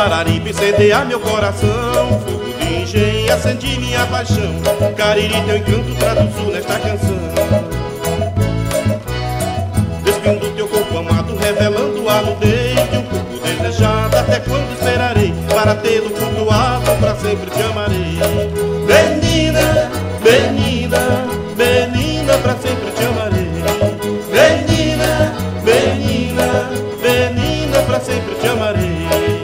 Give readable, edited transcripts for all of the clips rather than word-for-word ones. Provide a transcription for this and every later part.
Araripe incendeia meu coração, fogo de engenho acende minha paixão. Cariri, teu encanto traduzo nesta canção. Despindo teu corpo amado, revelando a nudez de um corpo desejado. Até quando esperarei para tê-lo cultuado, pra sempre te amarei. Menina, menina, menina, pra sempre te amarei. Menina, menina, menina, pra sempre te amarei.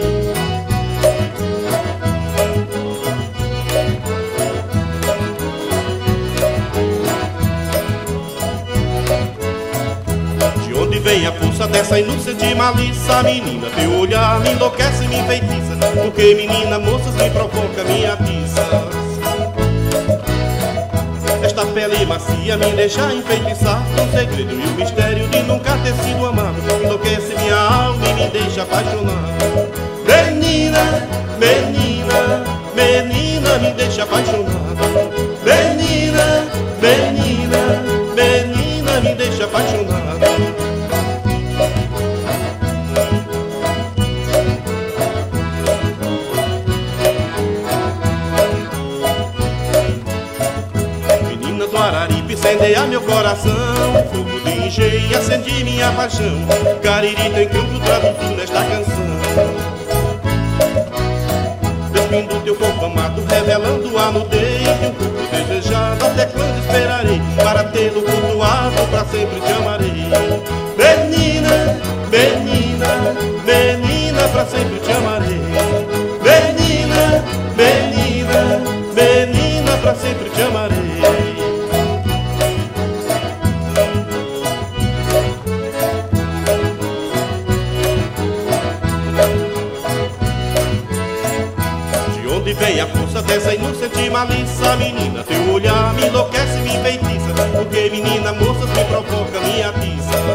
De onde vem a força dessa inocente malícia? Menina, teu olhar me enlouquece, me enfeitiça. Porque menina, moças me provoca, me atiça. Esta pele macia me deixa enfeitiçar, com o segredo e o mistério de nunca ter sido amado. Enlouquece minha alma e me deixa apaixonado. Menina, menina, menina, me deixa apaixonado. Menina, menina, menina, me deixa apaixonado. Do Araripe incendeia meu coração, fogo de engenho acende minha paixão. Cariri, teu encanto traduzo nesta canção. Despindo teu corpo amado, revelando a nudez de um corpo desejado. Até quando esperarei para tê-lo cultuado, pra sempre te amarei. Menina, menina, menina, pra sempre te amarei. Menina, menina, menina, pra sempre te amarei. Onde vem a força dessa inocente malícia? Menina, teu olhar me enlouquece, me enfeitiça. Porque menina, moças me provoca, me atiça.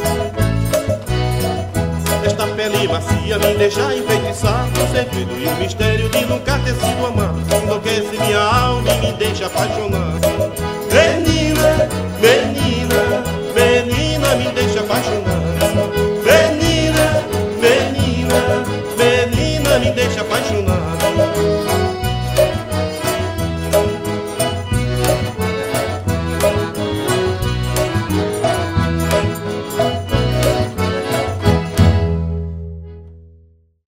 Esta pele macia me deixa enfeitiçar, com o segredo e o mistério de nunca ter sido amado. Enlouquece minha alma e me deixa apaixonado.